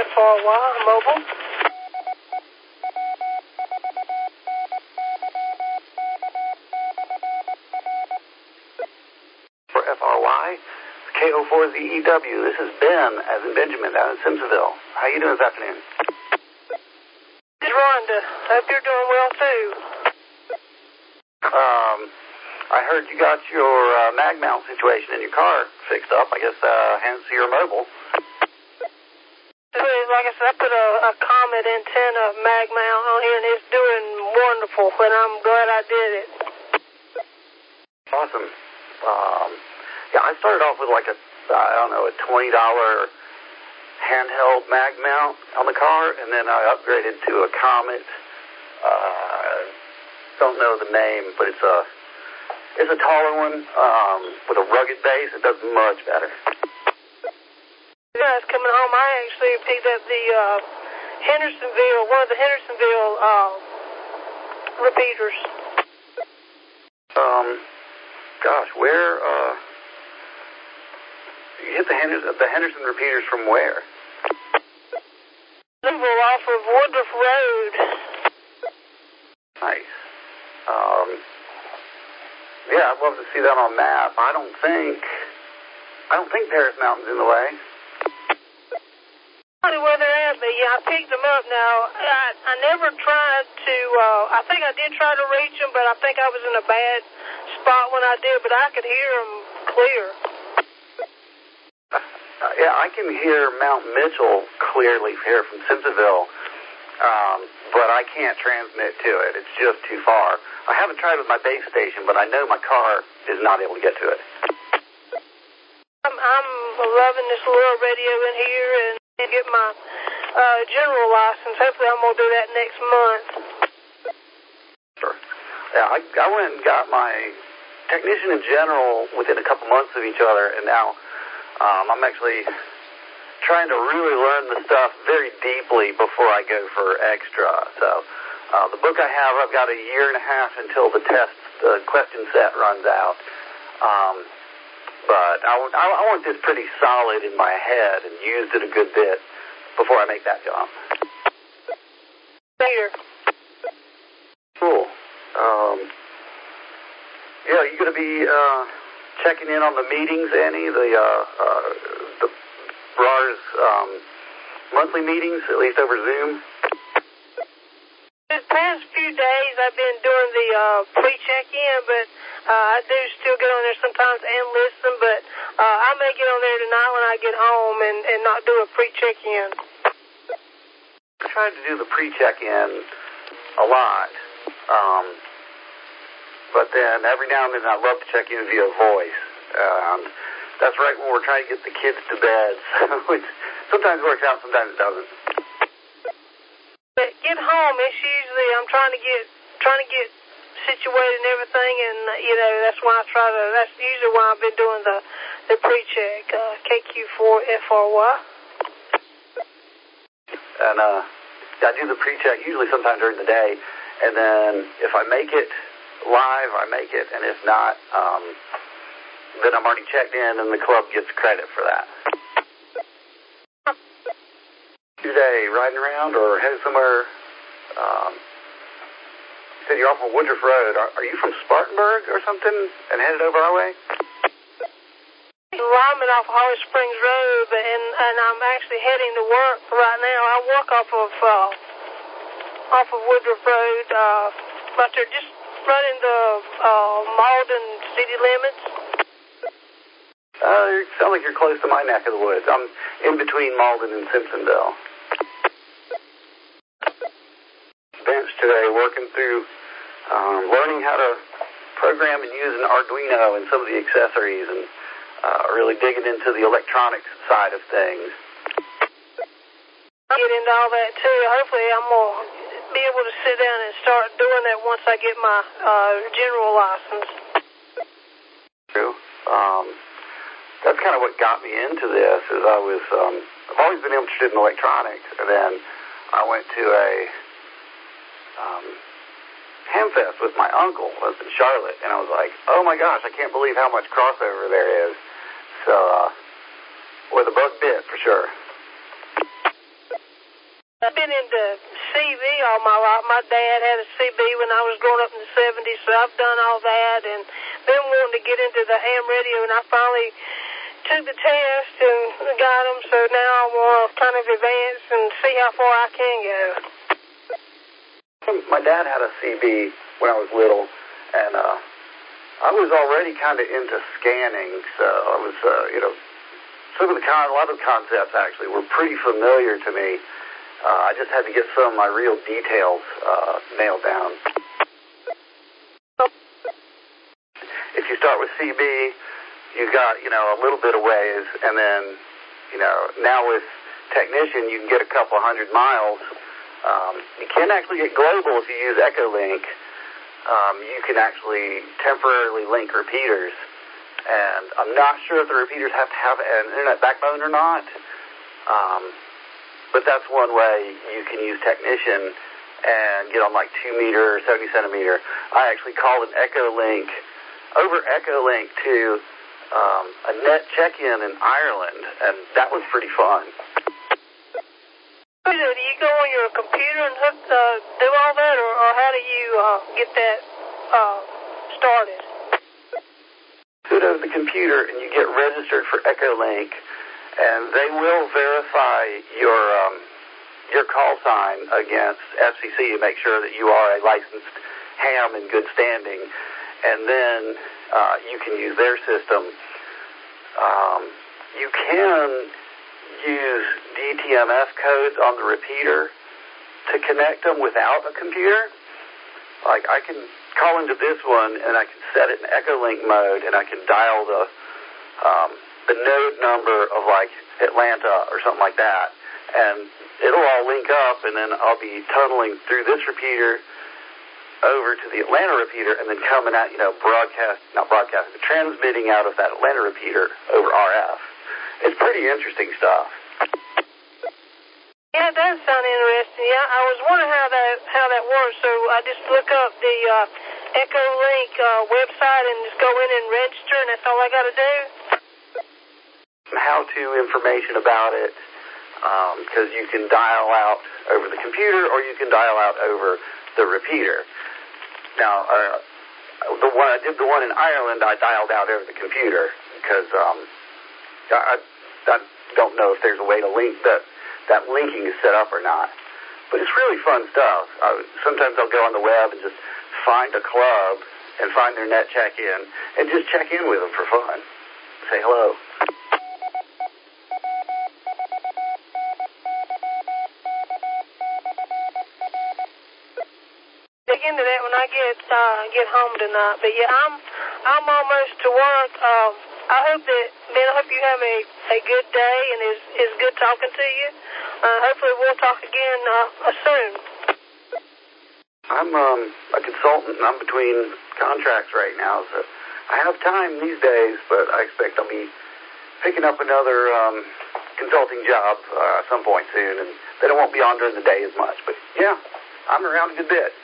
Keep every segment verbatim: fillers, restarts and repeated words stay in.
F R Y Mobile. For F R Y, K O four Z E W. This is Ben, as in Benjamin, down in Simpsonville. How you doing this afternoon? This is Rhonda. Hope you're doing well, too. Um, I heard you got your uh, mag mount situation in your car fixed up. I guess, uh, hence your mobile. Like I said, I put a, a Comet antenna mag mount on here, and it's doing wonderful, and I'm glad I did it. Awesome. Um, yeah, I started off with like a, I don't know, a twenty dollar handheld mag mount on the car, and then I upgraded to a Comet. Uh, don't know the name, but it's a, it's a taller one um, with a rugged base. It does much better. Guys coming home, I actually picked up the uh, Hendersonville, one of the Hendersonville uh, repeaters. Um, gosh, where, uh, you hit the Henderson, the Henderson repeaters from where? Off of Woodruff Road. Nice. Um, yeah, I'd love to see that on a map. I don't think, I don't think Paris Mountain's in the way. Where they're at, but yeah, I picked them up now. I, I never tried to, uh, I think I did try to reach them, but I think I was in a bad spot when I did, but I could hear them clear. Uh, yeah, I can hear Mount Mitchell clearly here from Simpsonville, um, but I can't transmit to it. It's just too far. I haven't tried with my base station, but I know my car is not able to get to it. I'm, I'm loving this little radio in here, and get my uh, general license. Hopefully I'm going to do that next month. Sure. Yeah, I, I went and got my technician in general within a couple months of each other, and now um, I'm actually trying to really learn the stuff very deeply before I go for extra. So uh, the book I have, I've got a year and a half until the test, the question set runs out. Um, But I, I, I want this pretty solid in my head and used it a good bit before I make that jump. Later. Cool. Um, yeah, are you going to be uh, checking in on the meetings, Annie? The uh, uh, the B R A R's um, monthly meetings, at least over Zoom? These past few days I've been doing the uh, pre-check-in, but Uh, I do still get on there sometimes and listen, but uh, I may get on there tonight when I get home and, and not do a pre-check-in. I tried to do the pre-check-in a lot, um, but then every now and then I love to check in via voice, and that's right when we're trying to get the kids to bed, which sometimes works out, sometimes it doesn't. But get home, it's usually I'm trying to get trying to get situated and everything, and you know that's why I try to. That's usually why I've been doing the the pre-check, uh, K Q four F R Y. And uh, I do the pre-check usually sometime during the day, and then if I make it live, I make it, and if not, um, then I'm already checked in, and the club gets credit for that. Today, riding around or headed somewhere. Um, You said you're off on Woodruff Road. Are, are you from Spartanburg or something and headed over our way? Well, I'm off Holly Springs Road, and, and I'm actually heading to work right now. I work off of uh, off of Woodruff Road, uh, but they're just running the uh, Malden city limits. Uh, you sound like you're close to my neck of the woods. I'm in between Malden and Simpsonville. Bench today working through um, learning how to program and use an Arduino and some of the accessories, and uh, really digging into the electronics side of things. I'll get into all that too. Hopefully I'm going to be able to sit down and start doing that once I get my uh, general license. True. Um, that's kind of what got me into this, is I was, um, I've always been interested in electronics, and then I went to a Um, Hamfest with my uncle, was in Charlotte, and I was like, oh my gosh, I can't believe how much crossover there is. So, uh, where the bug bit, for sure. I've been into C B all my life. My dad had a C B when I was growing up in the seventies, so I've done all that and been wanting to get into the ham radio, and I finally took the test and got them, so now I want to kind of advance and see how far I can go. My dad had a C B when I was little, and uh, I was already kind of into scanning, so I was, uh, you know, some of the con- a lot of the concepts actually were pretty familiar to me. Uh, I just had to get some of my real details uh, nailed down. If you start with C B, you got, you know, a little bit of ways, and then, you know, now with Technician, you can get a couple hundred miles. Um, you can actually get global if you use Echolink. Um, you can actually temporarily link repeaters, and I'm not sure if the repeaters have to have an internet backbone or not. Um, But that's one way you can use Technician and get on like two meter or seventy centimeter. I actually called an Echolink over Echolink to um, a net check-in in Ireland, and that was pretty fun. Do you go on your computer and hook, uh, do all that, or, or how do you uh, get that uh, started? Go to the computer and you get registered for Echolink, and they will verify your um, your call sign against F C C to make sure that you are a licensed ham in good standing, and then uh, you can use their system. Um, you can use D T M S codes on the repeater to connect them without a computer. Like, I can call into this one, and I can set it in Echolink mode, and I can dial the um, the node number of like Atlanta or something like that, and it'll all link up, and then I'll be tunneling through this repeater over to the Atlanta repeater, and then coming out, you know, broadcast, not broadcasting, transmitting out of that Atlanta repeater over R F. It's pretty interesting stuff. Yeah, it does sound interesting. Yeah, I was wondering how that how that works, so I just look up the uh, Echolink uh, website and just go in and register, and that's all I got to do. How-to information about it, because um, you can dial out over the computer or you can dial out over the repeater. Now, uh, the one I did the one in Ireland, I dialed out over the computer because um, I, I don't know if there's a way to link that that linking is set up or not. But it's really fun stuff. I, sometimes I'll go on the web and just find a club and find their net check-in and just check in with them for fun. Say hello. Into that when I get uh, get home tonight. But yeah, I'm I'm almost to work. Um, I hope that Ben, I hope you have a, a good day, and it's it's good talking to you. Uh, hopefully we'll talk again uh, soon. I'm um, a consultant, and I'm between contracts right now, so I have time these days. But I expect I'll be picking up another um, consulting job uh, at some point soon, and then it won't be on during the day as much. But yeah, I'm around a good bit.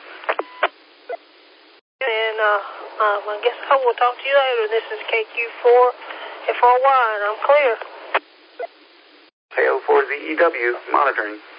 And uh, um, I guess I will talk to you later. This is K Q four F R Y, and I'm clear. K O four Z E W, monitoring.